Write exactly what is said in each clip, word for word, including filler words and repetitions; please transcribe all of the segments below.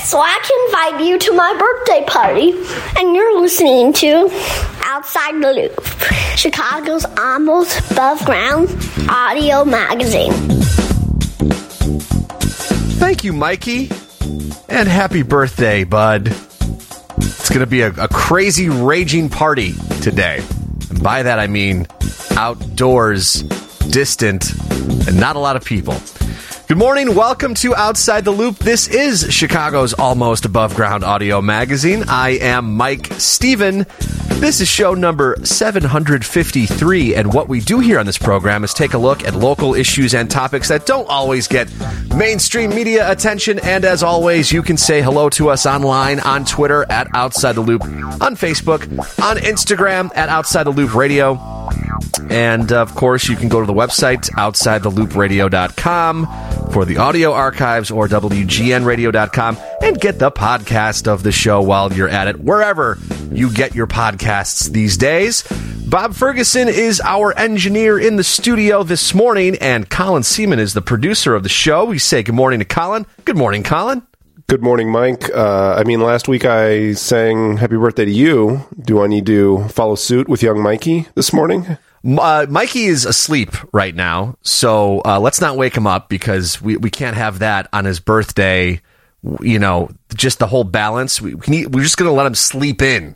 so I can invite you to my birthday party. And you're listening to Outside the Loop, Chicago's almost above ground audio magazine. Thank you, Mikey. And happy birthday, bud. It's going to be a, a crazy, raging party today. And by that, I mean outdoors, distant, and not a lot of people. Good morning. Welcome to Outside the Loop. This is Chicago's almost above ground audio magazine. I am Mike Steven. This is show number seven hundred fifty-three, and what we do here on this program is take a look at local issues and topics that don't always get mainstream media attention, and as always, you can say hello to us online on Twitter at Outside the Loop, on Facebook, on Instagram at Outside the Loop Radio, and of course, you can go to the website outside the loop radio dot com for the audio archives, or W G N radio dot com, and get the podcast of the show while you're at it, wherever you get your podcasts these days. Bob Ferguson is our engineer in the studio this morning, and Colin Seaman is the producer of the show. We say good morning to Colin. Good morning, Colin. Good morning, Mike. Uh, I mean, last week I sang happy birthday to you. Do I need to follow suit with young Mikey this morning? Uh, Mikey is asleep right now, so uh, let's not wake him up, because we, we can't have that on his birthday. You know, just the whole balance. We, we need, we're just going to let him sleep in.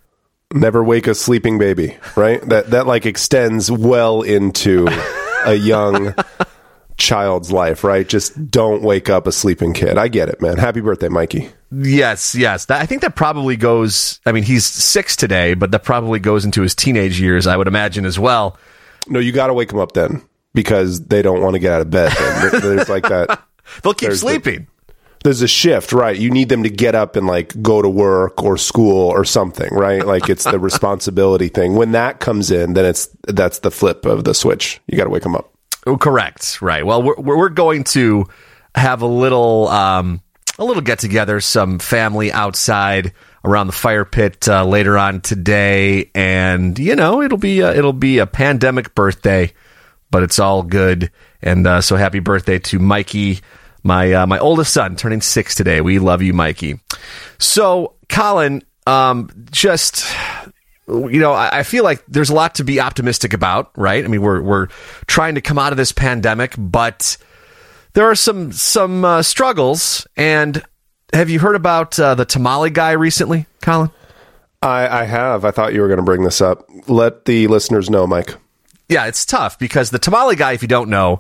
Never wake a sleeping baby, right? That that like extends well into a young child's life, right? Just don't wake up a sleeping kid. I get it, man. Happy birthday, Mikey. Yes, yes. That, I think that probably goes, I mean, he's six today, but that probably goes into his teenage years, I would imagine, as well. No, you got to wake him up then, because they don't want to get out of bed. Then. There's like that. They'll keep sleeping. The, there's a shift, right? You need them to get up and like go to work or school or something, right? Like it's the responsibility thing. When that comes in, then it's that's the flip of the switch. You got to wake them up. Oh, correct. Right. Well, we're we're going to have a little um, a little get together, some family outside around the fire pit uh, later on today, and you know it'll be a, it'll be a pandemic birthday, but it's all good. And uh, so happy birthday to Mikey, my uh, my oldest son, turning six today. We love you, Mikey. So, Colin, um, just. You know, I feel like there's a lot to be optimistic about, right? I mean, we're we're trying to come out of this pandemic, but there are some some uh, struggles. And have you heard about uh, the tamale guy recently, Colin? I, I have. I thought you were going to bring this up. Let the listeners know, Mike. Yeah, it's tough, because the tamale guy, if you don't know,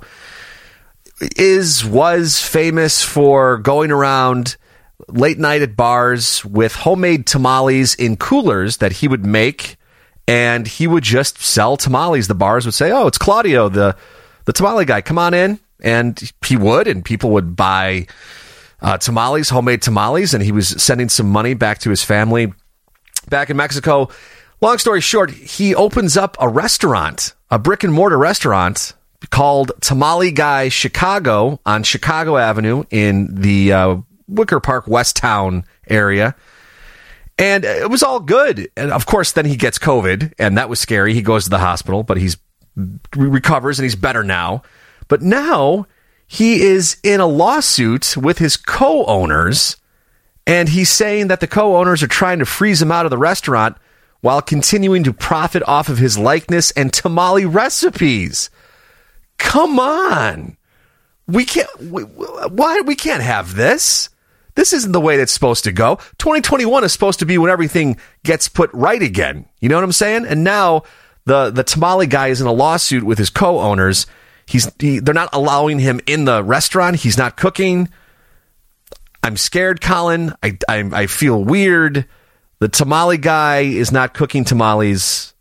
is was famous for going around late night at bars with homemade tamales in coolers that he would make, and he would just sell tamales. The bars would say, "Oh, it's Claudio, the the tamale guy. Come on in." And he would, and people would buy uh, tamales, homemade tamales, and he was sending some money back to his family back in Mexico. Long story short, he opens up a restaurant, a brick and mortar restaurant called Tamale Guy Chicago on Chicago Avenue in the uh, Wicker Park, West Town area. And it was all good. And of course, then he gets COVID, and that was scary. He goes to the hospital, but he's recovers and he's better now. But now he is in a lawsuit with his co-owners, and he's saying that the co-owners are trying to freeze him out of the restaurant while continuing to profit off of his likeness and tamale recipes. Come on. We can't, we, why, we can't have this. This isn't the way that's supposed to go. twenty twenty-one is supposed to be when everything gets put right again. You know what I'm saying? And now the, the tamale guy is in a lawsuit with his co-owners. He's he, they're not allowing him in the restaurant. He's not cooking. I'm scared, Colin. I, I, I feel weird. The tamale guy is not cooking tamales.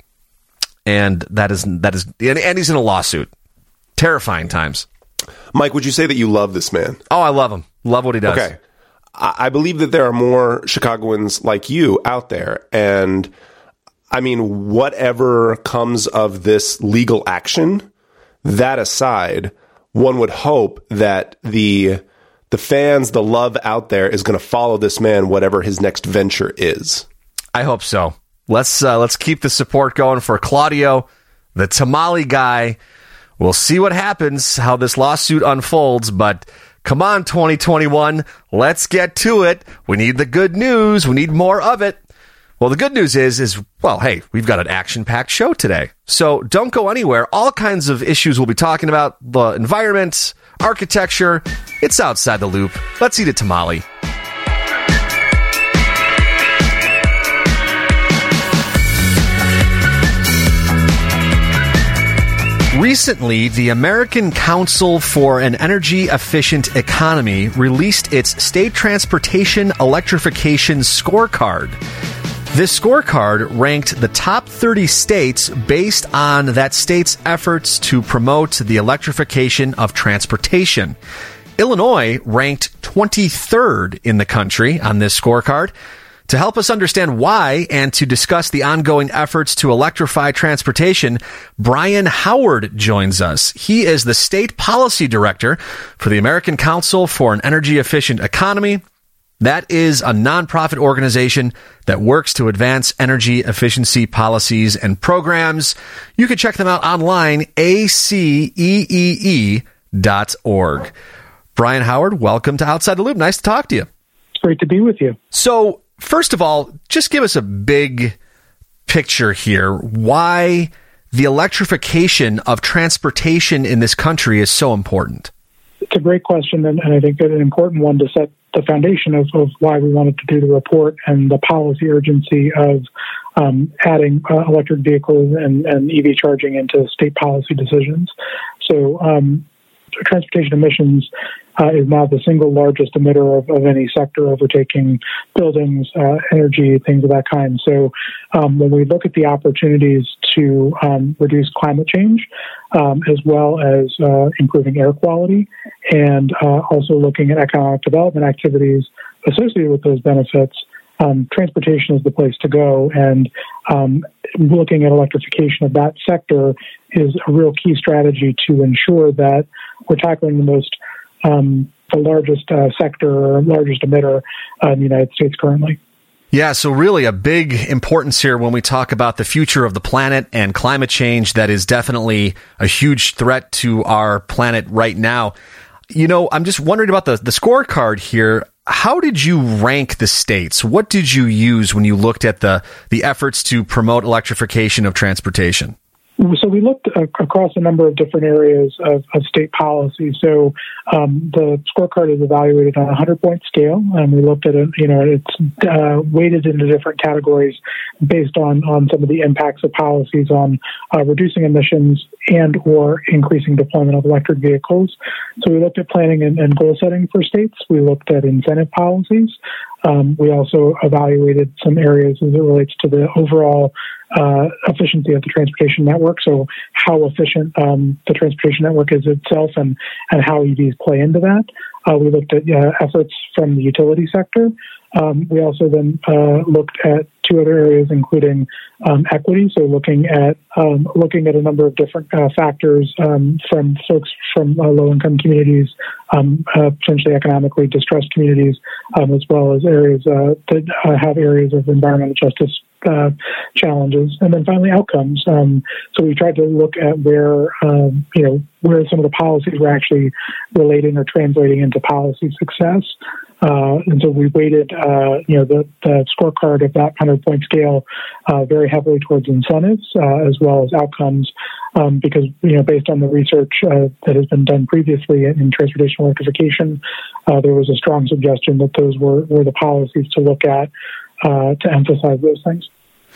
And that is, that is, and, and he's in a lawsuit. Terrifying times. Mike, would you say that you love this man? Oh, I love him. Love what he does. Okay. I believe that there are more Chicagoans like you out there. And I mean, whatever comes of this legal action, that aside, one would hope that the the fans, the love out there is going to follow this man, whatever his next venture is. I hope so. Let's uh, let's keep the support going for Claudio, the tamale guy. We'll see what happens, how this lawsuit unfolds, but Come on, twenty twenty-one. Let's get to it. We need the good news. We need more of it. Well, the good news is, is, well, hey, we've got an action-packed show today. So don't go anywhere. All kinds of issues we'll be talking about. The environment, architecture. It's Outside the Loop. Let's eat a tamale. Recently, the American Council for an Energy Efficient Economy released its State Transportation Electrification Scorecard. This scorecard ranked the top thirty states based on that state's efforts to promote the electrification of transportation. Illinois ranked twenty-third in the country on this scorecard. To help us understand why and to discuss the ongoing efforts to electrify transportation, Brian Howard joins us. He is the State Policy Director for the American Council for an Energy Efficient Economy. That is a nonprofit organization that works to advance energy efficiency policies and programs. You can check them out online, A C E E E dot org. Brian Howard, welcome to Outside the Loop. Nice to talk to you. It's great to be with you. So, first of all, just give us a big picture here. Why the electrification of transportation in this country is so important. It's a great question, and, and I think an important one to set the foundation of, of why we wanted to do the report and the policy urgency of um, adding uh, electric vehicles and, and E V charging into state policy decisions. So um, transportation emissions uh, is now the single largest emitter of, of any sector, overtaking buildings, uh, energy, things of that kind. So um, when we look at the opportunities to um, reduce climate change, um, as well as uh, improving air quality, and uh, also looking at economic development activities associated with those benefits, um, transportation is the place to go. And um, looking at electrification of that sector is a real key strategy to ensure that we're tackling the most um, the largest uh, sector or largest emitter uh, in the United States currently. Yeah, so really a big importance here when we talk about the future of the planet and climate change. That is definitely a huge threat to our planet right now. You know, I'm just wondering about the, the scorecard here. How did you rank the states? What did you use when you looked at the, the efforts to promote electrification of transportation? So we looked uh, across a number of different areas of, of state policy. So um, the scorecard is evaluated on a hundred-point scale, and we looked at it. You know, it's uh, weighted into different categories based on, on some of the impacts of policies on uh, reducing emissions and or increasing deployment of electric vehicles. So we looked at planning and, and goal setting for states. We looked at incentive policies. Um, we also evaluated some areas as it relates to the overall uh, efficiency of the transportation network. So how efficient um, the transportation network is itself and, and how E Vs play into that. Uh, we looked at uh, efforts from the utility sector. Um, we also then uh, looked at two other areas, including um, equity. So looking at um, looking at a number of different uh, factors um, from folks from uh, low-income communities, um, uh, potentially economically distressed communities, um, as well as areas uh, that uh, have areas of environmental justice uh, challenges, and then finally outcomes. Um, so we tried to look at where um, you know where some of the policies were actually relating or translating into policy success. Uh, and so we weighted, uh, you know, the, the scorecard of that hundred-point scale uh, very heavily towards incentives uh, as well as outcomes, um, because, you know, based on the research uh, that has been done previously in transportation electrification, uh, there was a strong suggestion that those were, were the policies to look at uh, to emphasize those things.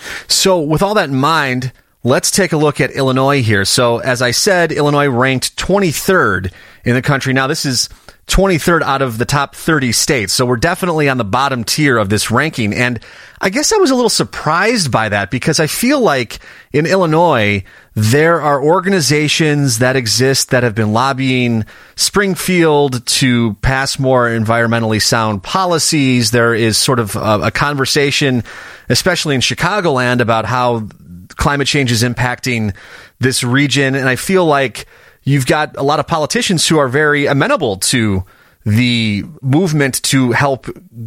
So with all that in mind, let's take a look at Illinois here. So as I said, Illinois ranked twenty-third in the country. Now, this is twenty-third out of the top thirty states. So we're definitely on the bottom tier of this ranking. And I guess I was a little surprised by that because I feel like in Illinois, there are organizations that exist that have been lobbying Springfield to pass more environmentally sound policies. There is sort of a, a conversation, especially in Chicagoland, about how climate change is impacting this region. And I feel like you've got a lot of politicians who are very amenable to the movement to help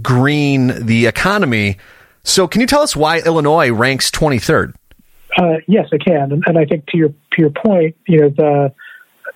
green the economy. So can you tell us why Illinois ranks twenty-third? Uh, yes, I can. And, and I think to your to your point, you know, the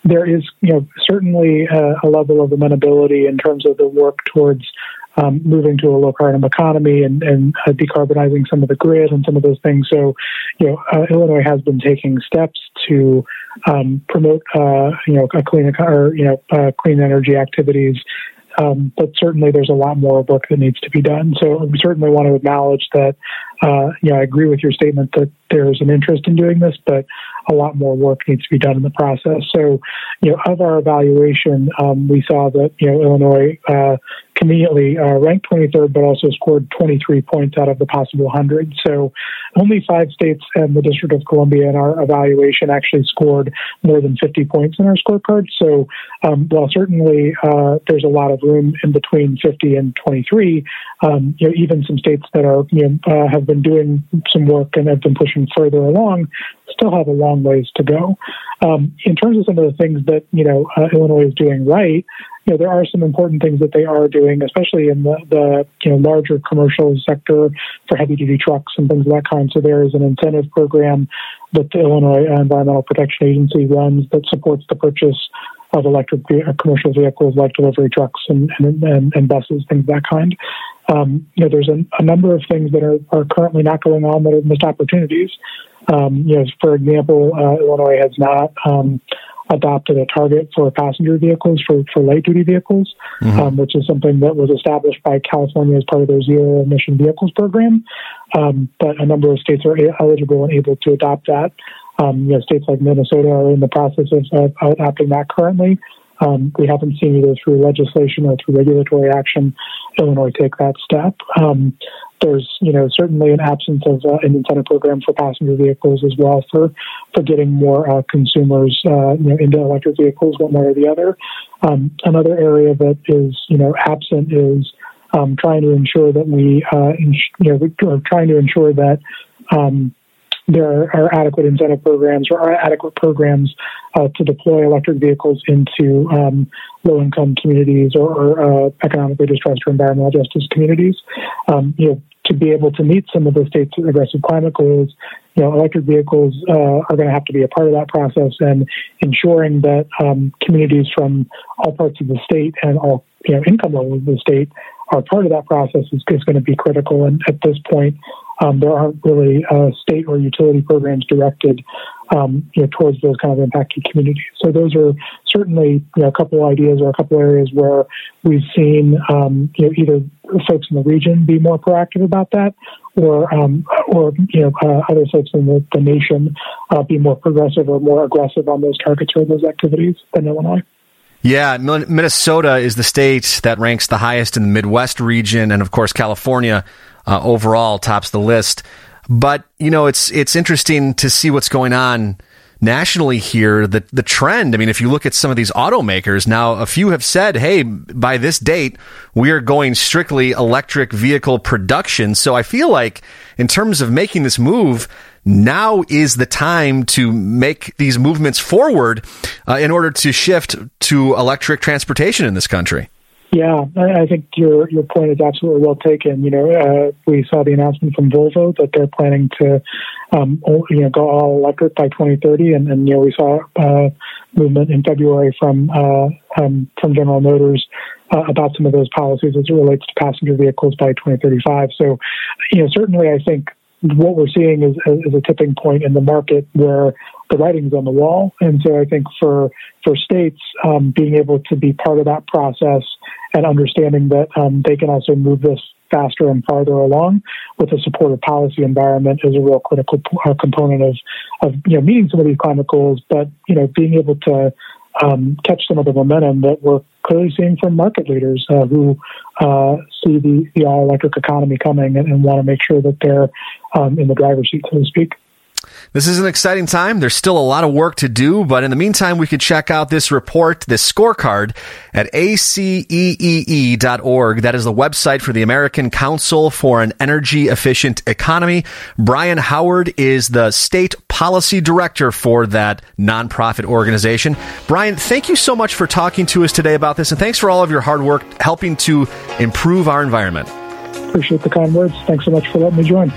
there is, you know, certainly a, a level of amenability in terms of the work towards um, moving to a low carbon economy and, and uh, decarbonizing some of the grid and some of those things. So, you know, uh, Illinois has been taking steps to um, promote, uh, you know, a clean or you know, uh, clean energy activities. Um, but certainly there's a lot more work that needs to be done. So we certainly want to acknowledge that, uh, you know, I agree with your statement that there's an interest in doing this, but a lot more work needs to be done in the process. So, you know, of our evaluation, um, we saw that, you know, Illinois uh, conveniently uh, ranked twenty-third, but also scored twenty-three points out of the possible one hundred. So only five states and the District of Columbia in our evaluation actually scored more than fifty points in our scorecard. So um, while certainly uh, there's a lot of room in between fifty and twenty-three, um, you know, even some states that are, you know, uh, have been doing some work and have been pushing further along still have a long ways to go. Um, in terms of some of the things that, you know, uh, Illinois is doing right, you know, there are some important things that they are doing, especially in the, the you know, larger commercial sector for heavy-duty trucks and things of that kind. So there is an incentive program that the Illinois Environmental Protection Agency runs that supports the purchase of electric uh, commercial vehicles like delivery trucks and, and, and, and buses, things of that kind. Um, you know, there's a, a number of things that are, are currently not going on that are missed opportunities. Um, you know, for example, uh, Illinois has not um, adopted a target for passenger vehicles for, for light-duty vehicles, mm-hmm. um, which is something that was established by California as part of their zero-emission vehicles program. Um, but a number of states are eligible and able to adopt that. Um, you know, states like Minnesota are in the process of, of adopting that currently. Um, we haven't seen either through legislation or through regulatory action Illinois take that step. Um, there's, you know, certainly an absence of uh, an incentive program for passenger vehicles as well for, for getting more uh, consumers, uh, you know, into electric vehicles, one way or the other. Um, another area that is, you know, absent is um, trying to ensure that we, uh, ins- you know, we're trying to ensure that um, there are adequate incentive programs or are adequate programs uh, to deploy electric vehicles into um, low-income communities or, or uh, economically distressed or environmental justice communities. Um, you know, to be able to meet some of the state's aggressive climate goals, you know, electric vehicles uh, are going to have to be a part of that process, and ensuring that um, communities from all parts of the state and all, you know, income levels of the state are part of that process is, is going to be critical. And at this point, Um, there aren't really uh, state or utility programs directed um, you know, towards those kind of impacted communities. So those are certainly, you know, a couple of ideas or a couple of areas where we've seen um, you know, either folks in the region be more proactive about that, or um, or you know uh, other folks in the, the nation uh, be more progressive or more aggressive on those targets or those activities than Illinois. Yeah, Minnesota is the state that ranks the highest in the Midwest region, and of course California uh, overall tops the list. But you know, it's it's interesting to see what's going on nationally here. The the trend. I mean, if you look at some of these automakers now, a few have said, "Hey, by this date, we are going strictly electric vehicle production." So I feel like, in terms of making this move, now is the time to make these movements forward uh, in order to shift to electric transportation in this country. Yeah, I think your your point is absolutely well taken. You know, uh, we saw the announcement from Volvo that they're planning to, um, you know, go all electric by twenty thirty, and, and you know, we saw uh, movement in February from uh, um, from General Motors uh, about some of those policies as it relates to passenger vehicles by twenty thirty-five. So, you know, certainly, I think what we're seeing is, is a tipping point in the market where the writing's on the wall. And so I think for for states, um, being able to be part of that process and understanding that um, they can also move this faster and farther along with a supportive policy environment is a real critical uh, component of, of you know, meeting some of these climate goals, but, you know, being able to um, catch some of the momentum that we're clearly seeing from market leaders uh, who uh, see the, the all-electric economy coming and, and want to make sure that they're um, in the driver's seat, so to speak. This is an exciting time. There's still a lot of work to do, but in the meantime, we could check out this report, this scorecard, at A C E E E dot org. That is the website for the American Council for an Energy Efficient Economy. Brian Howard is the state policy director for that nonprofit organization. Brian, thank you so much for talking to us today about this, and thanks for all of your hard work helping to improve our environment. Appreciate the kind words. Thanks so much for letting me join.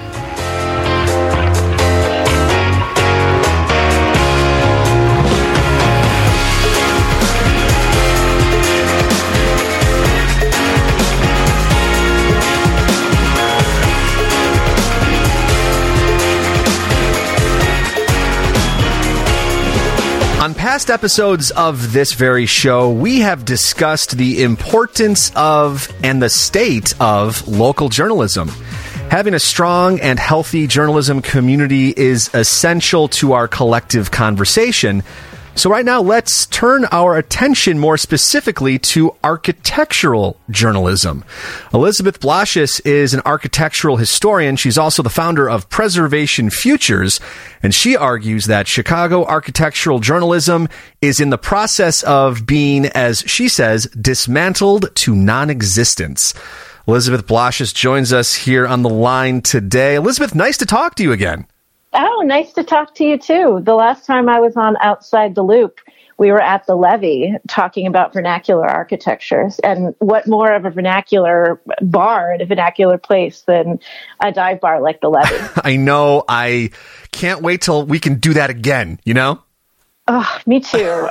past episodes of this very show, we have discussed the importance of and the state of local journalism. Having a strong and healthy journalism community is essential to our collective conversation. So right now, let's turn our attention more specifically to architectural journalism. Elizabeth Blasius is an architectural historian. She's also the founder of Preservation Futures, and she argues that Chicago architectural journalism is in the process of being, as she says, dismantled to non-existence. Elizabeth Blasius joins us here on the line today. Elizabeth, nice to talk to you again. Oh, nice to talk to you, too. The last time I was on Outside the Loop, we were at the Levee talking about vernacular architectures. And what more of a vernacular bar and a vernacular place than a dive bar like the Levee? I know. I can't wait till we can do that again, you know? Oh, me too.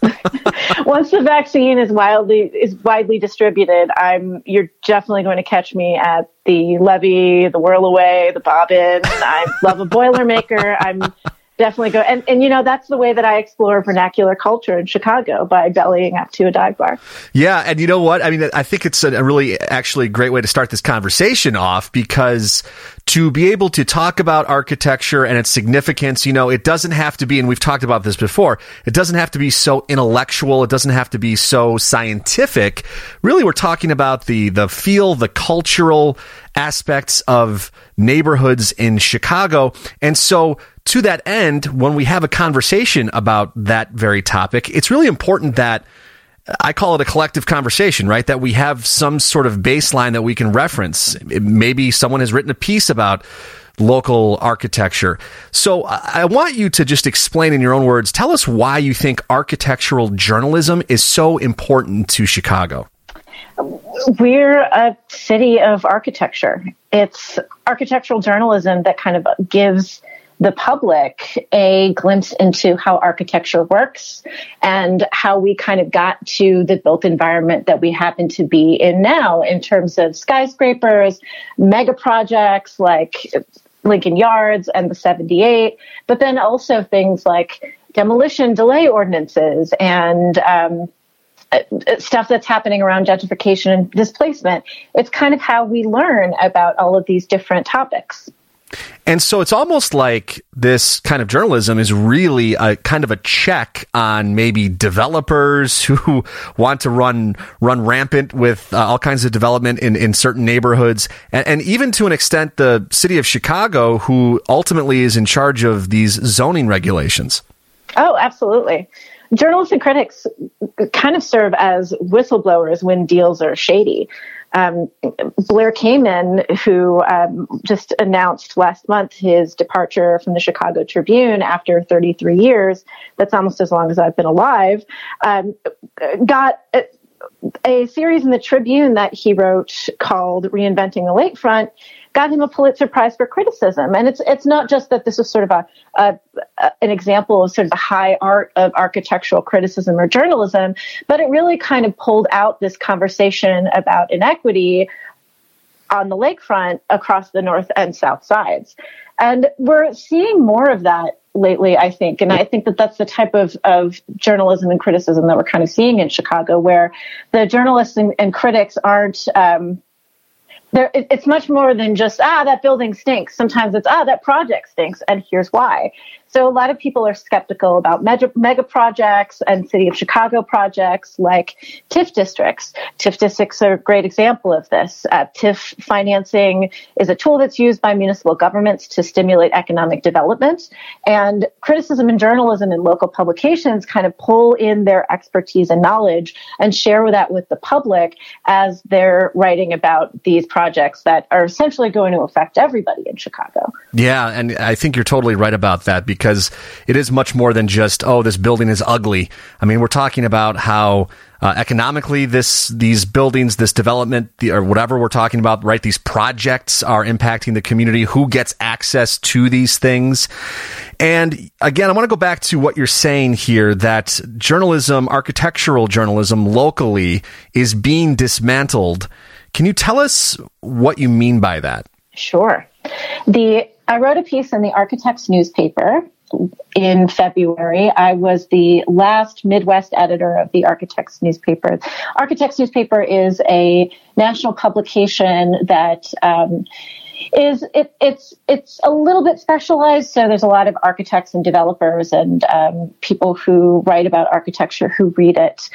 Once the vaccine is wildly is widely distributed, I'm you're definitely going to catch me at the Levee, the Whirlaway, the Bobbin. I love a Boilermaker. I'm definitely go and and you know that's the way that I explore vernacular culture in Chicago, by bellying up to a dive bar. Yeah, and you know what? I mean, I think it's a really actually great way to start this conversation off, because to be able to talk about architecture and its significance, you know, it doesn't have to be, and we've talked about this before, it doesn't have to be so intellectual, it doesn't have to be so scientific. Really, we're talking about the the feel, the cultural aspects of neighborhoods in Chicago. And so to that end, when we have a conversation about that very topic, it's really important that I call it a collective conversation, right? That we have some sort of baseline that we can reference. Maybe someone has written a piece about local architecture. So I want you to just explain in your own words, tell us why you think architectural journalism is so important to Chicago. We're a city of architecture. It's architectural journalism that kind of gives the public a glimpse into how architecture works and how we kind of got to the built environment that we happen to be in now, in terms of skyscrapers, mega projects like Lincoln Yards and the seventy-eight, but then also things like demolition delay ordinances and um, stuff that's happening around gentrification and displacement. It's kind of how we learn about all of these different topics. And so it's almost like this kind of journalism is really a kind of a check on maybe developers who want to run run rampant with uh, all kinds of development in, in certain neighborhoods. And, and even to an extent, the city of Chicago, who ultimately is in charge of these zoning regulations. Oh, absolutely. Journalists and critics kind of serve as whistleblowers when deals are shady. Um, Blair Kamin, who um, just announced last month his departure from the Chicago Tribune after thirty-three years, that's almost as long as I've been alive, um, got a, a series in the Tribune that he wrote called Reinventing the Lakefront, got him a Pulitzer Prize for criticism. And it's it's not just that this is sort of a, a, a an example of sort of the high art of architectural criticism or journalism, but it really kind of pulled out this conversation about inequity on the lakefront across the north and south sides. And we're seeing more of that lately, I think. And I think that that's the type of, of journalism and criticism that we're kind of seeing in Chicago, where the journalists and, and critics aren't um, There, it, it's much more than just, ah, that building stinks. Sometimes it's, ah, that project stinks, and here's why. So a lot of people are skeptical about mega, mega projects and City of Chicago projects like TIF districts. TIF districts are a great example of this. Uh, TIF financing is a tool that's used by municipal governments to stimulate economic development. And criticism and journalism in local publications kind of pull in their expertise and knowledge and share that with the public as they're writing about these projects that are essentially going to affect everybody in Chicago. Yeah, and I think you're totally right about that, because it is much more than just, oh, this building is ugly. I mean, we're talking about how uh, economically this these buildings, this development, the, or whatever we're talking about, right, these projects are impacting the community, who gets access to these things. And again, I want to go back to what you're saying here, that journalism, architectural journalism locally is being dismantled. Can you tell us what you mean by that? Sure. The I wrote a piece in the Architects newspaper in February. I was the last Midwest editor of the Architects newspaper. Architects newspaper is a national publication that um, is it, it's it's a little bit specialized. So there's a lot of architects and developers and um, people who write about architecture who read it.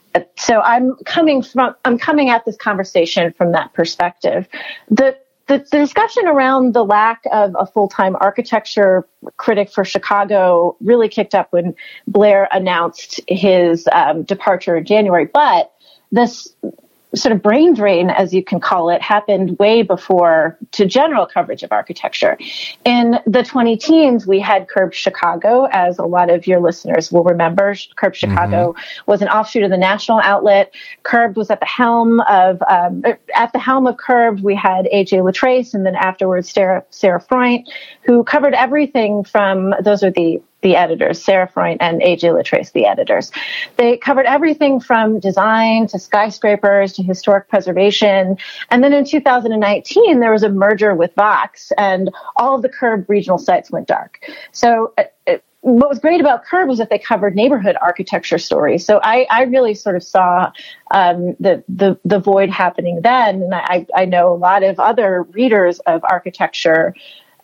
So I'm coming from I'm coming at this conversation from that perspective. The The, the discussion around the lack of a full-time architecture critic for Chicago really kicked up when Blair announced his um, departure in January. But this sort of brain drain, as you can call it, happened way before to general coverage of architecture. In the twenty teens, we had Curbed Chicago, as a lot of your listeners will remember. Curbed Chicago mm-hmm. was an offshoot of the national outlet. Curbed was at the helm of um, at the helm of Curbed. We had A J Latrace, and then afterwards Sarah Sarah Freund, who covered everything from those are the the editors, Sarah Freund and A J Latrace, the editors. They covered everything from design to skyscrapers to historic preservation. And then in two thousand nineteen, there was a merger with Vox, and all of the Curbed regional sites went dark. So uh, what was great about Curbed was that they covered neighborhood architecture stories. So I, I really sort of saw um, the, the the void happening then. And I, I know a lot of other readers of architecture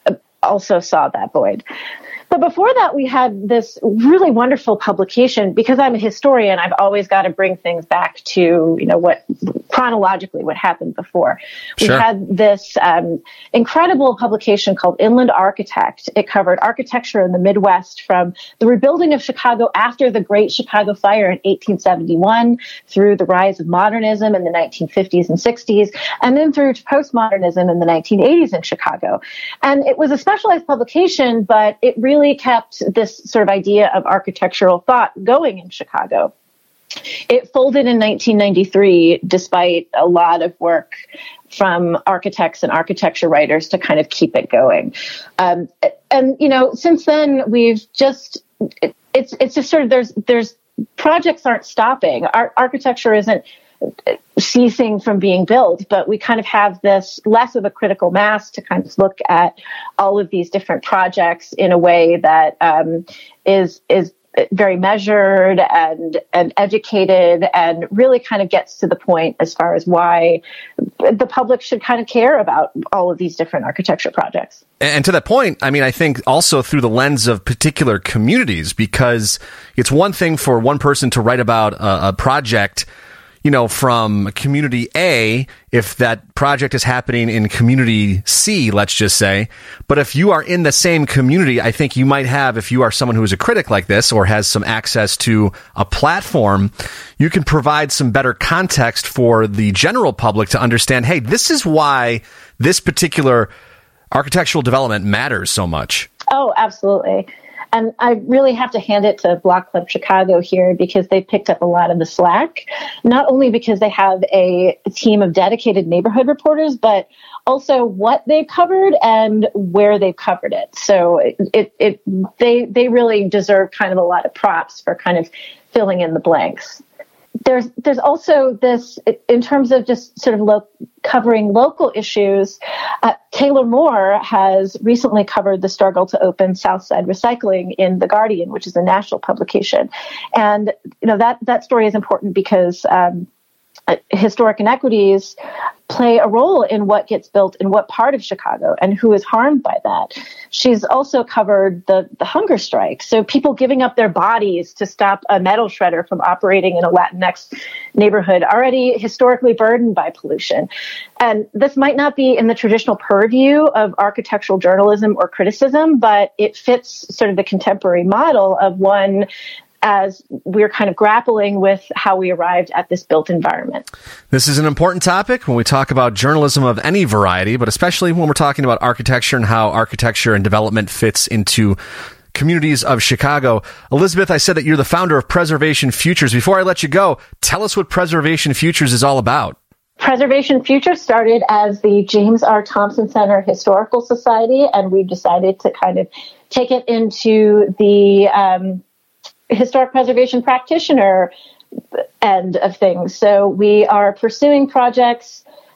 also saw that void. But before that, we had this really wonderful publication. Because I'm a historian, I've always got to bring things back to, you know, what chronologically what happened before. Sure. We had this um, incredible publication called Inland Architect. It covered architecture in the Midwest from the rebuilding of Chicago after the Great Chicago Fire in eighteen seventy-one through the rise of modernism in the nineteen fifties and sixties, and then through to postmodernism in the nineteen eighties in Chicago. And it was a specialized publication, but it really really kept this sort of idea of architectural thought going in Chicago. It folded in nineteen ninety-three, despite a lot of work from architects and architecture writers to kind of keep it going. Um, and, you know, since then, we've just, it, it's it's just sort of, there's, there's projects aren't stopping. Our architecture isn't ceasing from being built, but we kind of have this less of a critical mass to kind of look at all of these different projects in a way that um, is is very measured and and educated, and really kind of gets to the point as far as why the public should kind of care about all of these different architecture projects. And to that point, I mean, I think also through the lens of particular communities, because it's one thing for one person to write about a, a project, you know, from community A, if that project is happening in community C, let's just say. But if you are in the same community, I think you might have, if you are someone who is a critic like this or has some access to a platform, you can provide some better context for the general public to understand, hey, this is why this particular architectural development matters so much. Oh, absolutely. And I really have to hand it to Block Club Chicago here, because they picked up a lot of the slack, not only because they have a team of dedicated neighborhood reporters, but also what they've covered and where they've covered it. So it, it, it they they really deserve kind of a lot of props for kind of filling in the blanks. There's there's also this, in terms of just sort of lo- covering local issues, uh, Taylor Moore has recently covered the struggle to open Southside Recycling in The Guardian, which is a national publication. And, you know, that, that story is important because um, historic inequities play a role in what gets built in what part of Chicago and who is harmed by that. She's also covered the, the hunger strike. So people giving up their bodies to stop a metal shredder from operating in a Latinx neighborhood already historically burdened by pollution. And this might not be in the traditional purview of architectural journalism or criticism, but it fits sort of the contemporary model of one as we're kind of grappling with how we arrived at this built environment. This is an important topic when we talk about journalism of any variety, but especially when we're talking about architecture and how architecture and development fits into communities of Chicago. Elizabeth, I said that you're the founder of Preservation Futures. Before I let you go, tell us what Preservation Futures is all about. Preservation Futures started as the James R. Thompson Center Historical Society, and we've decided to kind of take it into the um, historic preservation practitioner end of things. So we are pursuing projects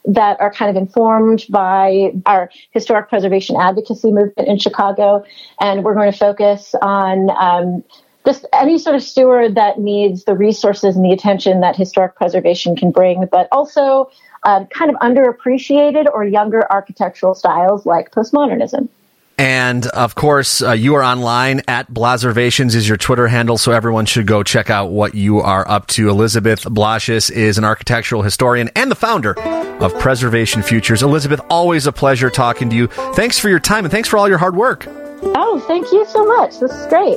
that are kind of informed by our historic preservation advocacy movement in Chicago. And we're going to focus on um, just any sort of steward that needs the resources and the attention that historic preservation can bring, but also uh, kind of underappreciated or younger architectural styles like postmodernism. And, of course, uh, you are online at Blazervations is your Twitter handle, so everyone should go check out what you are up to. Elizabeth Blasius is an architectural historian and the founder of Preservation Futures. Elizabeth, always a pleasure talking to you. Thanks for your time, and thanks for all your hard work. Oh, thank you so much. This is great.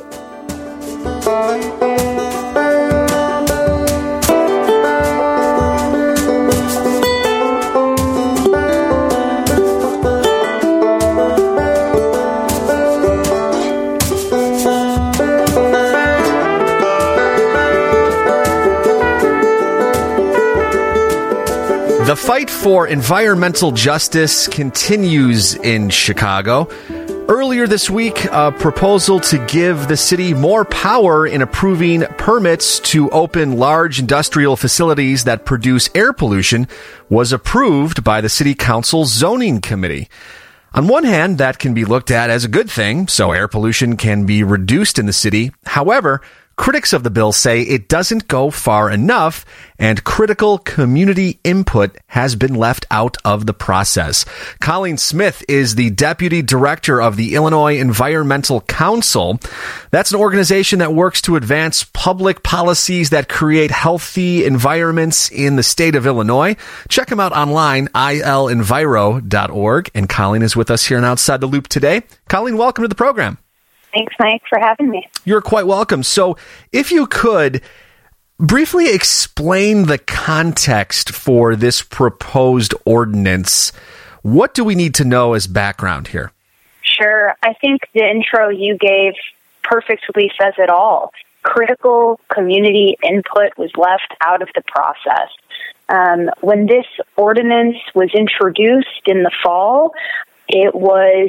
The fight for environmental justice continues in Chicago. Earlier this week, a proposal to give the city more power in approving permits to open large industrial facilities that produce air pollution was approved by the City Council's Zoning Committee. On one hand, that can be looked at as a good thing, so air pollution can be reduced in the city. However, critics of the bill say it doesn't go far enough, and critical community input has been left out of the process. Colleen Smith is the deputy director of the Illinois Environmental Council. That's an organization that works to advance public policies that create healthy environments in the state of Illinois. Check them out online, I L enviro dot org. And Colleen is with us here on Outside the Loop today. Colleen, welcome to the program. Thanks, Mike, for having me. You're quite welcome. So if you could briefly explain the context for this proposed ordinance, what do we need to know as background here? Sure. I think the intro you gave perfectly says it all. Critical community input was left out of the process. Um, when this ordinance was introduced in the fall, it was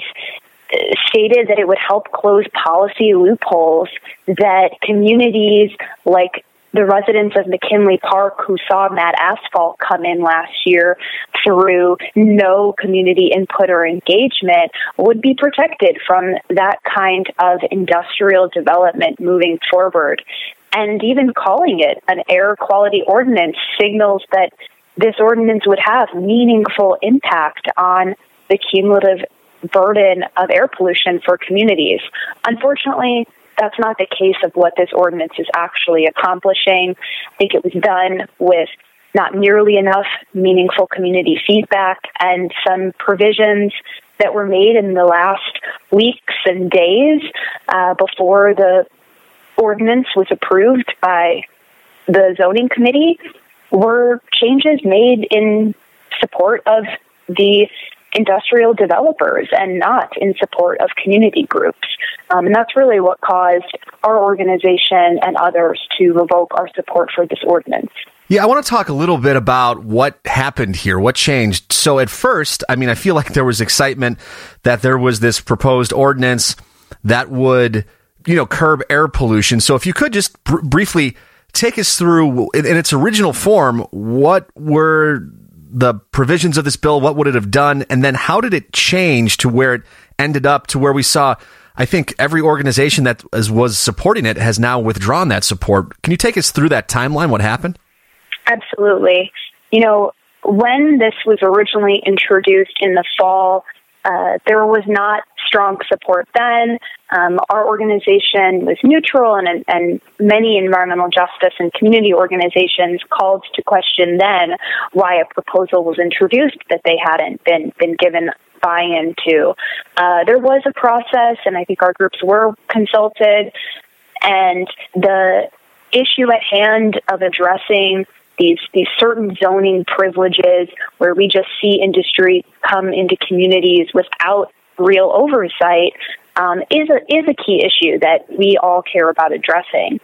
stated that it would help close policy loopholes that communities like the residents of McKinley Park who saw Mad Asphalt come in last year through no community input or engagement would be protected from that kind of industrial development moving forward. And even calling it an air quality ordinance signals that this ordinance would have meaningful impact on the cumulative burden of air pollution for communities. Unfortunately, that's not the case of what this ordinance is actually accomplishing. I think it was done with not nearly enough meaningful community feedback and some provisions that were made in the last weeks and days uh, before the ordinance was approved by the zoning committee were changes made in support of the industrial developers and not in support of community groups. Um, and that's really what caused our organization and others to revoke our support for this ordinance. Yeah, I want to talk a little bit about what happened here, what changed. So at first, I mean, I feel like there was excitement that there was this proposed ordinance that would, you know, curb air pollution. So if you could just br- briefly take us through, in, in its original form, what were the provisions of this bill, what would it have done, and then how did it change to where it ended up to where we saw, I think, every organization that was supporting it has now withdrawn that support. Can you take us through that timeline, what happened? Absolutely. You know, when this was originally introduced in the fall, uh, there was not strong support then. Um, our organization was neutral, and, and many environmental justice and community organizations called to question then why a proposal was introduced that they hadn't been, been given buy-in to. Uh, there was a process, and I think our groups were consulted, and the issue at hand of addressing these these certain zoning privileges where we just see industry come into communities without real oversight um, is a is a key issue that we all care about addressing.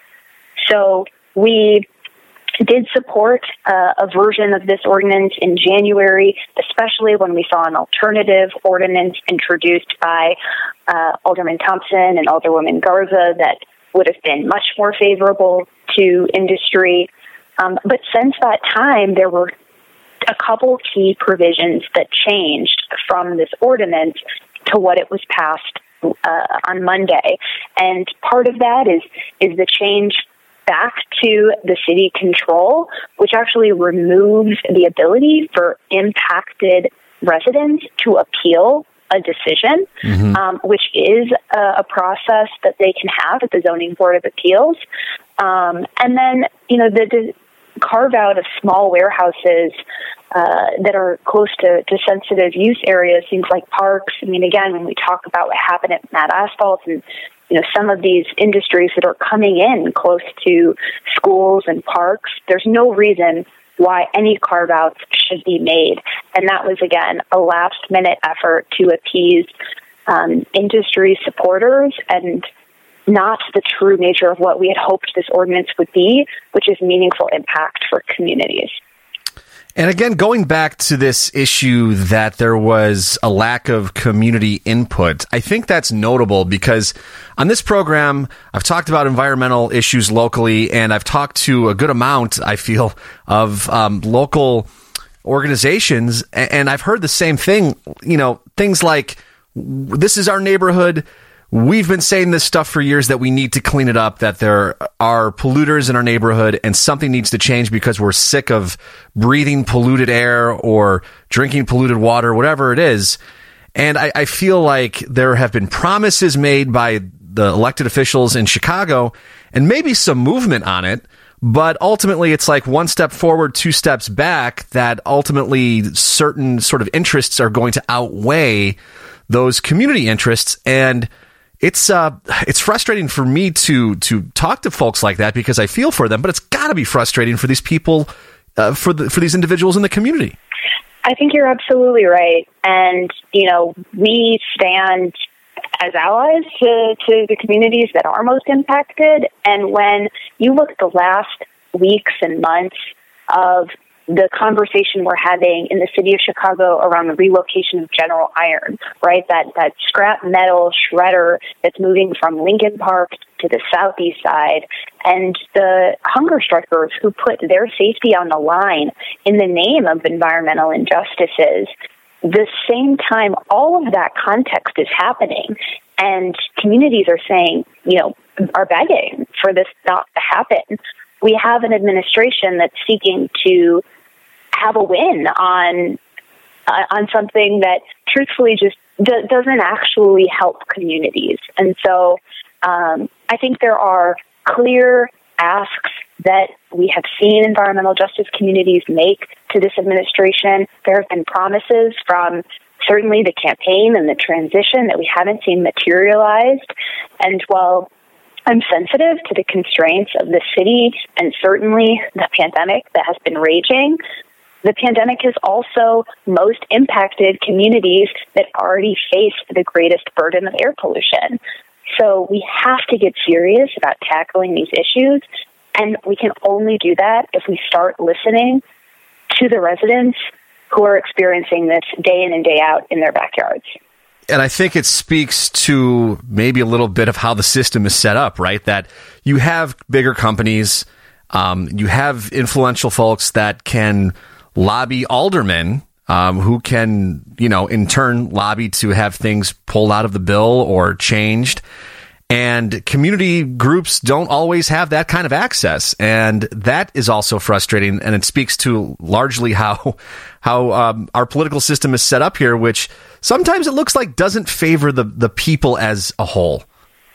So we did support uh, a version of this ordinance in January, especially when we saw an alternative ordinance introduced by uh, Alderman Thompson and Alderwoman Garza that would have been much more favorable to industry. Um, but since that time, there were a couple key provisions that changed from this ordinance to what it was passed uh, on Monday. And part of that is is the change back to the city control, which actually removes the ability for impacted residents to appeal a decision, mm-hmm. um, which is a, a process that they can have at the Zoning Board of Appeals. Um, and then, you know, the, the carve out of small warehouses uh, that are close to, to sensitive use areas, things like parks. I mean, again, when we talk about what happened at Mad Asphalt and, you know, some of these industries that are coming in close to schools and parks, there's no reason why any carve-outs should be made. And that was, again, a last-minute effort to appease um, industry supporters and not the true nature of what we had hoped this ordinance would be, which is meaningful impact for communities. And again, going back to this issue that there was a lack of community input, I think that's notable because on this program, I've talked about environmental issues locally, and I've talked to a good amount, I feel, of um, local organizations, and I've heard the same thing, you know, things like, this is our neighborhood. We've been saying this stuff for years that we need to clean it up, that there are polluters in our neighborhood and something needs to change because we're sick of breathing polluted air or drinking polluted water, whatever it is. And I, I feel like there have been promises made by the elected officials in Chicago and maybe some movement on it. But ultimately, it's like one step forward, two steps back, that ultimately certain sort of interests are going to outweigh those community interests. And It's uh, it's frustrating for me to to talk to folks like that because I feel for them, but it's got to be frustrating for these people, uh, for the for these individuals in the community. I think you're absolutely right, and you know we stand as allies to, to the communities that are most impacted. And when you look at the last weeks and months of the conversation we're having in the city of Chicago around the relocation of General Iron, right? That that scrap metal shredder that's moving from Lincoln Park to the southeast side, and the hunger strikers who put their safety on the line in the name of environmental injustices. The same time all of that context is happening, and communities are saying, you know, are begging for this not to happen. We have an administration that's seeking to have a win on uh, on something that truthfully just d- doesn't actually help communities. And so um, I think there are clear asks that we have seen environmental justice communities make to this administration. There have been promises from certainly the campaign and the transition that we haven't seen materialized. And while I'm sensitive to the constraints of the city and certainly the pandemic that has been raging, the pandemic has also most impacted communities that already face the greatest burden of air pollution. So we have to get serious about tackling these issues, and we can only do that if we start listening to the residents who are experiencing this day in and day out in their backyards. And I think it speaks to maybe a little bit of how the system is set up, right? That you have bigger companies, um, you have influential folks that can lobby aldermen, um, who can, you know, in turn lobby to have things pulled out of the bill or changed. And community groups don't always have that kind of access. And that is also frustrating. And it speaks to largely how how um, our political system is set up here, which sometimes it looks like doesn't favor the, the people as a whole.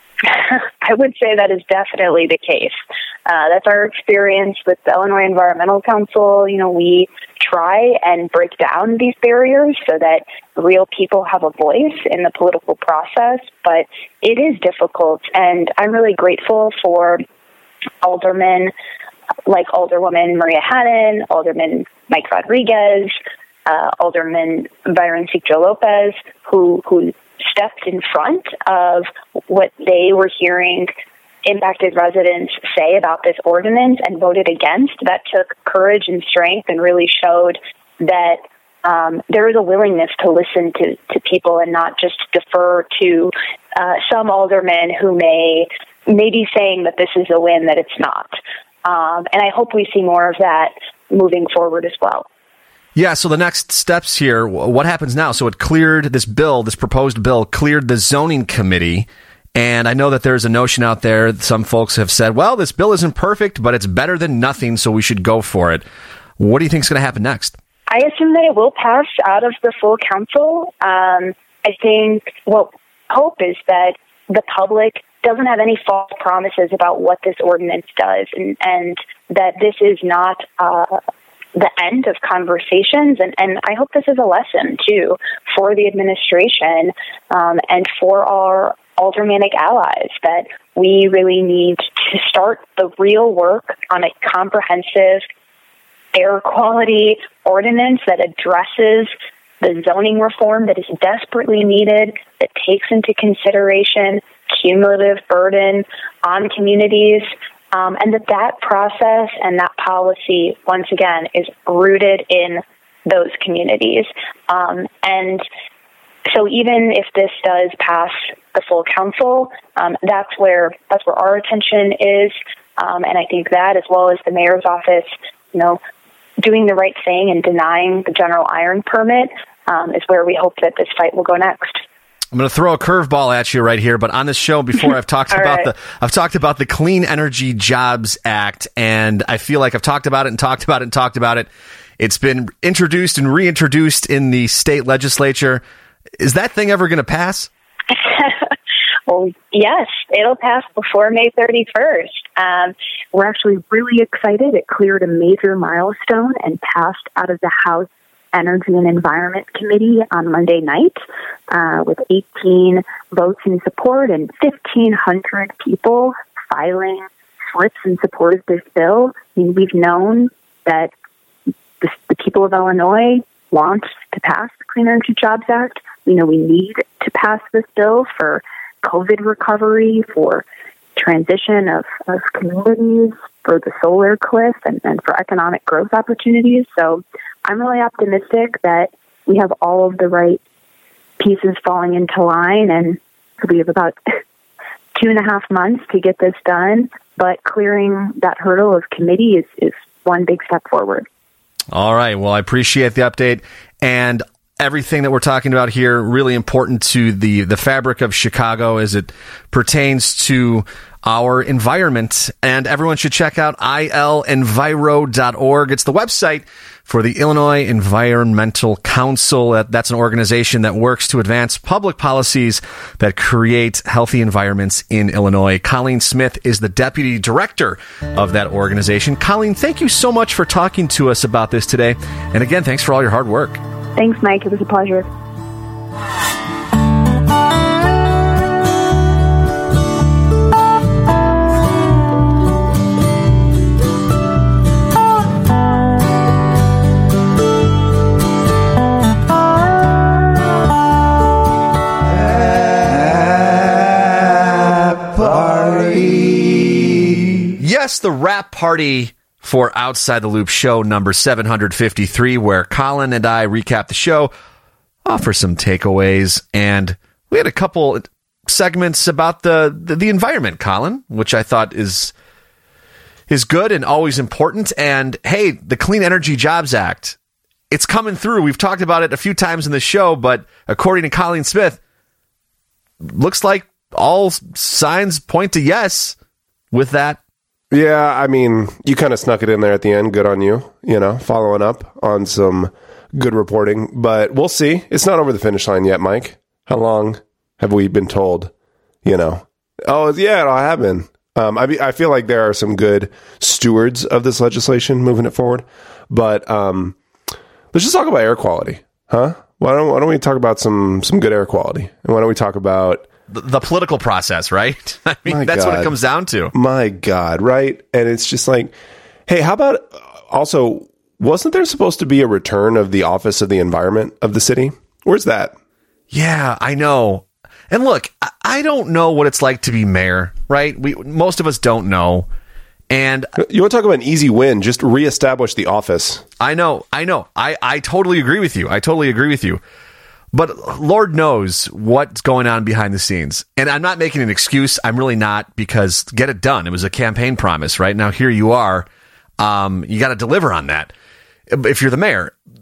I would say that is definitely the case. Uh, that's our experience with the Illinois Environmental Council. You know, we try and break down these barriers so that real people have a voice in the political process, but it is difficult. And I'm really grateful for aldermen like Alderwoman Maria Hadden, Alderman Mike Rodriguez, uh, Alderman Byron Sicjo Lopez, who who stepped in front of what they were hearing impacted residents say about this ordinance and voted against. That took courage and strength and really showed that um, there is a willingness to listen to, to people and not just defer to uh, some aldermen who may, may be saying that this is a win that it's not. Um, and I hope we see more of that moving forward as well. Yeah, so the next steps here, what happens now? So it cleared this bill, this proposed bill, cleared the zoning committee. And I know that there's a notion out there, some folks have said, well, this bill isn't perfect, but it's better than nothing, so we should go for it. What do you think is going to happen next? I assume that it will pass out of the full council. Um, I think what hope is that the public doesn't have any false promises about what this ordinance does, and, and that this is not uh, the end of conversations. And, and I hope this is a lesson, too, for the administration um, and for our aldermanic allies, that we really need to start the real work on a comprehensive air quality ordinance that addresses the zoning reform that is desperately needed, that takes into consideration cumulative burden on communities, um, and that that process and that policy, once again, is rooted in those communities. Um, and so even if this does pass the full council, um, that's where that's where our attention is. Um, and I think that, as well as the mayor's office, you know, doing the right thing and denying the general iron permit, um, is where we hope that this fight will go next. I'm going to throw a curveball at you right here, but on this show before I've talked about right. the I've talked about the Clean Energy Jobs Act, and I feel like I've talked about it and talked about it and talked about it. It's been introduced and reintroduced in the state legislature. Is that thing ever going to pass? Well, yes, it'll pass before May thirty-first. Um, we're actually really excited. It cleared a major milestone and passed out of the House Energy and Environment Committee on Monday night uh, with eighteen votes in support and fifteen hundred people filing slips in support of this bill. I mean, we've known that the, the people of Illinois want to pass the Clean Energy Jobs Act. We know we need to pass this bill for COVID recovery, for transition of, of communities, for the solar cliff, and, and for economic growth opportunities. So I'm really optimistic that we have all of the right pieces falling into line, and we have about two and a half months to get this done. But clearing that hurdle of committee is, is one big step forward. All right. Well, I appreciate the update, and everything that we're talking about here, really important to the, the fabric of Chicago as it pertains to our environment. And everyone should check out I L enviro dot org. It's the website for the Illinois Environmental Council. That's an organization that works to advance public policies that create healthy environments in Illinois. Colleen Smith is the deputy director of that organization. Colleen, thank you so much for talking to us about this today. And again, thanks for all your hard work. Thanks, Mike. It was a pleasure. Yes, the wrap party for Outside the Loop show number seven hundred fifty-three, where Colin and I recap the show, offer some takeaways, and we had a couple segments about the, the, the environment, Colin, which I thought is is good and always important. And hey, the Clean Energy Jobs Act, it's coming through. We've talked about it a few times in the show, but according to Colleen Smith, looks like all signs point to yes with that. Yeah, I mean, you kind of snuck it in there at the end. Good on you, you know, following up on some good reporting. But we'll see. It's not over the finish line yet, Mike. How long have we been told, you know? Oh, yeah, I have been. Um, I, be, I feel like there are some good stewards of this legislation moving it forward. But um, let's just talk about air quality, huh? Why don't, why don't we talk about some, some good air quality? And why don't we talk about the, the political process, right? I mean, My that's God. what it comes down to. My God, right? And it's just like, hey, how about also, wasn't there supposed to be a return of the Office of the Environment of the city? Where's that? Yeah, I know. And look, I, I don't know what it's like to be mayor, right? We most of us don't know. And you want to talk about an easy win? Just reestablish the office. I know, I know. I, I totally agree with you. I totally agree with you. But Lord knows what's going on behind the scenes. And I'm not making an excuse. I'm really not, because get it done. It was a campaign promise, right? Now here you are. Um, you got to deliver on that. If you're the mayor,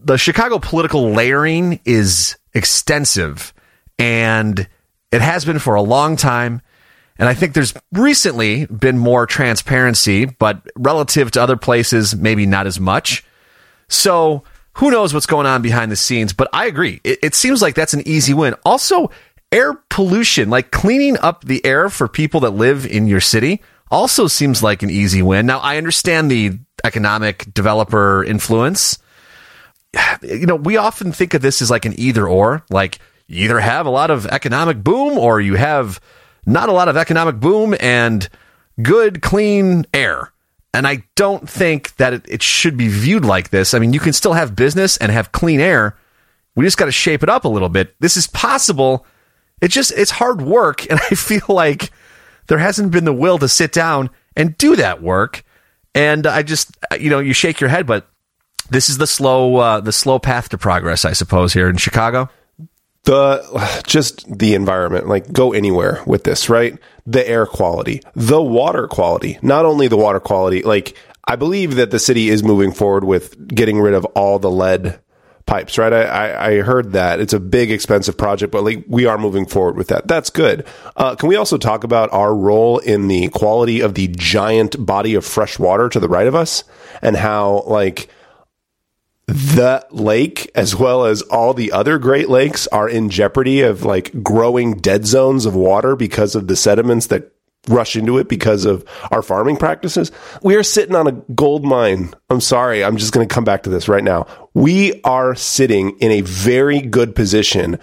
the Chicago political layering is extensive, and it has been for a long time. And I think there's recently been more transparency, but relative to other places, maybe not as much. So who knows what's going on behind the scenes? But I agree. It, it seems like that's an easy win. Also, air pollution, like cleaning up the air for people that live in your city, also seems like an easy win. Now, I understand the economic developer influence. You know, we often think of this as like an either or, like you either have a lot of economic boom or you have not a lot of economic boom and good, clean air. And I don't think that it, it should be viewed like this. I mean, you can still have business and have clean air. We just got to shape it up a little bit. This is possible. It just, it's hard work. And I feel like there hasn't been the will to sit down and do that work. And I just, you know, you shake your head, but this is the slow, uh, the slow path to progress, I suppose, here in Chicago. The just the environment, like go anywhere with this, right? The air quality, the water quality, not only the water quality, like I believe that the city is moving forward with getting rid of all the lead pipes, right? I, I, I heard that it's a big, expensive project, but like we are moving forward with that. That's good. Uh, can we also talk about our role in the quality of the giant body of fresh water to the right of us and how like that lake, as well as all the other Great Lakes, are in jeopardy of like growing dead zones of water because of the sediments that rush into it because of our farming practices? We are sitting on a gold mine. I'm sorry. I'm just going to come back to this right now. We are sitting in a very good position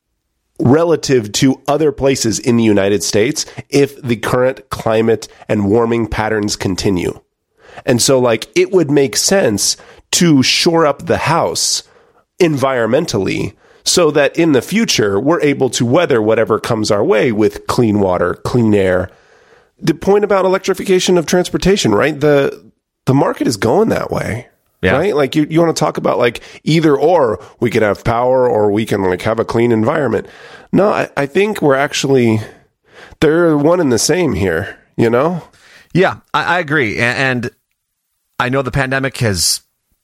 relative to other places in the United States if the current climate and warming patterns continue. And so like it would make sense to shore up the house environmentally so that in the future we're able to weather whatever comes our way with clean water, clean air. The point about electrification of transportation, right? The the market is going that way. Yeah. Right? Like you, you want to talk about like either or we can have power or we can like have a clean environment. No, I, I think we're actually they're one and the same here, you know? Yeah, I, I agree. And, and I know the pandemic has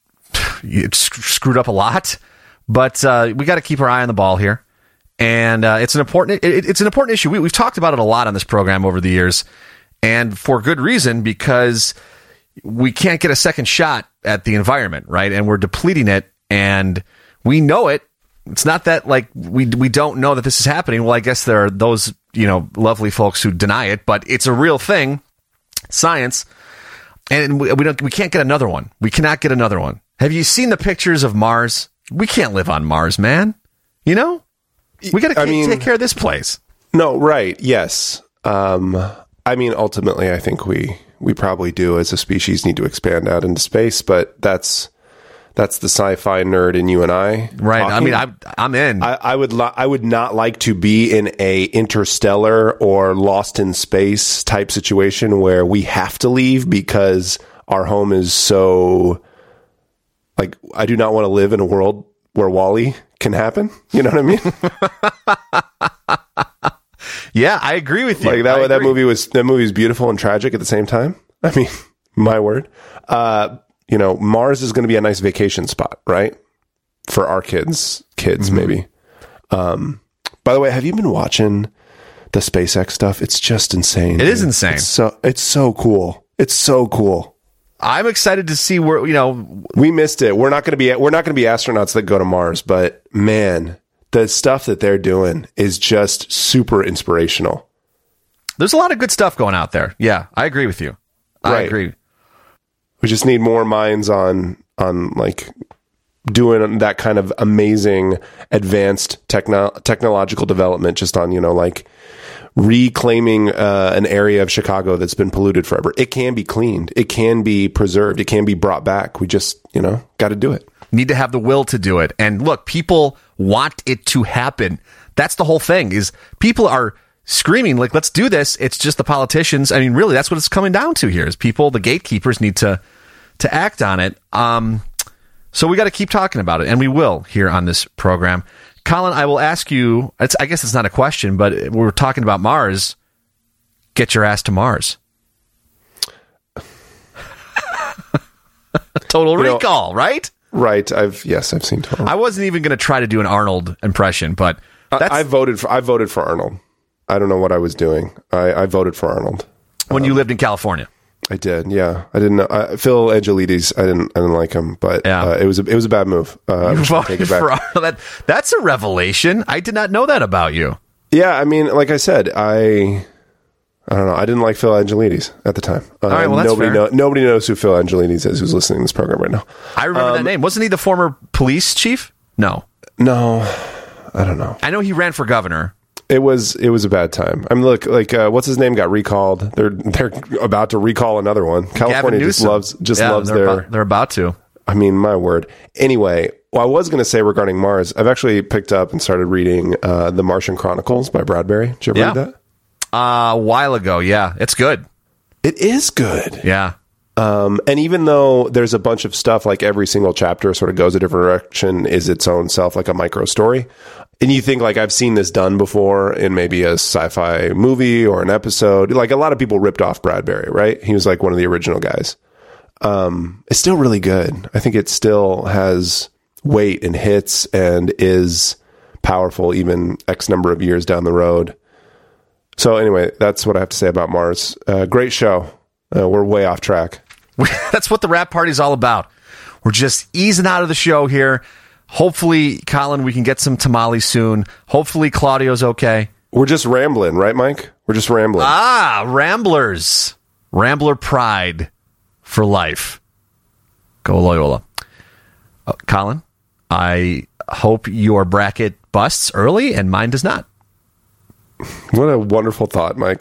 it's screwed up a lot, but uh, we got to keep our eye on the ball here. And uh, it's an important it, it's an important issue. We, we've talked about it a lot on this program over the years, and for good reason, because we can't get a second shot at the environment, right? And we're depleting it, and we know it. It's not that like we we don't know that this is happening. Well, I guess there are those, you know, lovely folks who deny it, but it's a real thing, science. And we, we don't we can't get another one. We cannot get another one. Have you seen the pictures of Mars? We can't live on Mars, man. You know? We got to take care of this place. No, right. Yes. Um, I mean, ultimately, I think we, we probably do as a species need to expand out into space, but that's that's the sci-fi nerd in you and I. Right. Talking. I mean, I, I'm in. I, I would li- I would not like to be in a Interstellar or Lost in Space type situation where we have to leave because our home is so... Like, I do not want to live in a world where WALL-E can happen. You know what I mean? Yeah, I agree with you. Like that, I that agree. movie was, that movie was beautiful and tragic at the same time. I mean, my word. Uh, you know, Mars is going to be a nice vacation spot, right? For our kids, kids, mm-hmm. maybe. Um, by the way, have you been watching the SpaceX stuff? It's just insane. It dude. is insane. It's so, it's so cool. It's so cool. I'm excited to see where, you know, we missed it. We're not going to be, we're not going to be astronauts that go to Mars, but man, the stuff that they're doing is just super inspirational. There's a lot of good stuff going out there. Yeah, I agree with you. I right. agree. We just need more minds on, on like doing that kind of amazing advanced techno- technological development just on, you know, like reclaiming uh, an area of Chicago that's been polluted forever. It can be cleaned. It can be preserved. It can be brought back. We just, you know, got to do it. Need to have the will to do it. And look, people want it to happen. That's the whole thing is people are screaming like, let's do this. It's just the politicians. I mean, really, that's what it's coming down to here is people, the gatekeepers need to, to act on it. Um, so we got to keep talking about it, and we will here on this program. Colin, I will ask you, it's, I guess it's not a question, but we're talking about Mars. Get your ass to Mars. Total you recall, know, right? Right. I've yes, I've seen Total. I wasn't even going to try to do an Arnold impression, but that's, I, I voted for I voted for Arnold. I don't know what I was doing. I, I voted for Arnold when um, you lived in California. I did. Yeah, I didn't know I, Phil Angelides. I didn't. I didn't like him, but yeah. uh, it was a, it was a bad move. Uh, You voted for Arnold. That, that's a revelation. I did not know that about you. Yeah, I mean, like I said, I. I don't know. I didn't like Phil Angelides at the time. Uh, All right, well, that's nobody fair. Know, nobody knows who Phil Angelides is who's listening to this program right now. I remember Um, that name. Wasn't he the former police chief? No. No, I don't know. I know he ran for governor. It was it was a bad time. I mean, look, like uh, what's his name got recalled. They're they're about to recall another one. California just Newsom. loves just Yeah, loves they're their. About, they're about to. I mean, my word. Anyway, well, I was going to say regarding Mars, I've actually picked up and started reading uh, The Martian Chronicles by Bradbury. Did you ever Yeah. read that? Uh, a while ago, yeah. It's good. It is good. Yeah. Um, and even though there's a bunch of stuff, like every single chapter sort of goes a different direction, is its own self, like a micro story. And you think, like, I've seen this done before in maybe a sci-fi movie or an episode. Like, a lot of people ripped off Bradbury, right? He was like one of the original guys. Um, it's still really good. I think it still has weight and hits and is powerful even X number of years down the road. So anyway, that's what I have to say about Mars. Uh, great show. Uh, we're way off track. That's what the Rap Party's all about. We're just easing out of the show here. Hopefully, Colin, we can get some tamales soon. Hopefully, Claudio's okay. We're just rambling, right, Mike? We're just rambling. Ah, Ramblers. Rambler pride for life. Go Loyola. Uh, Colin, I hope your bracket busts early and mine does not. What a wonderful thought, Mike.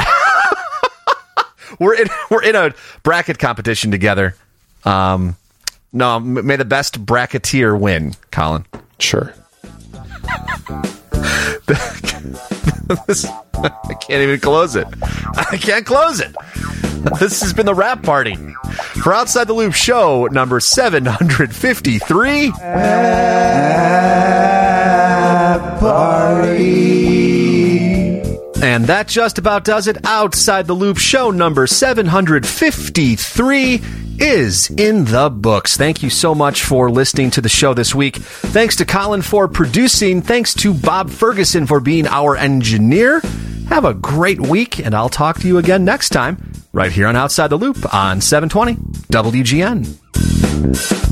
We're in we're in a bracket competition together. Um, no, m- may the best bracketeer win, Colin. Sure. This, I can't even close it. I can't close it. This has been the Rap Party for Outside the Loop show number seven hundred fifty-three. Rap Party. And that just about does it. Outside the Loop show number seven hundred fifty-three is in the books. Thank you so much for listening to the show this week. Thanks to Colin for producing. Thanks to Bob Ferguson for being our engineer. Have a great week, and I'll talk to you again next time, right here on Outside the Loop on seven twenty W G N.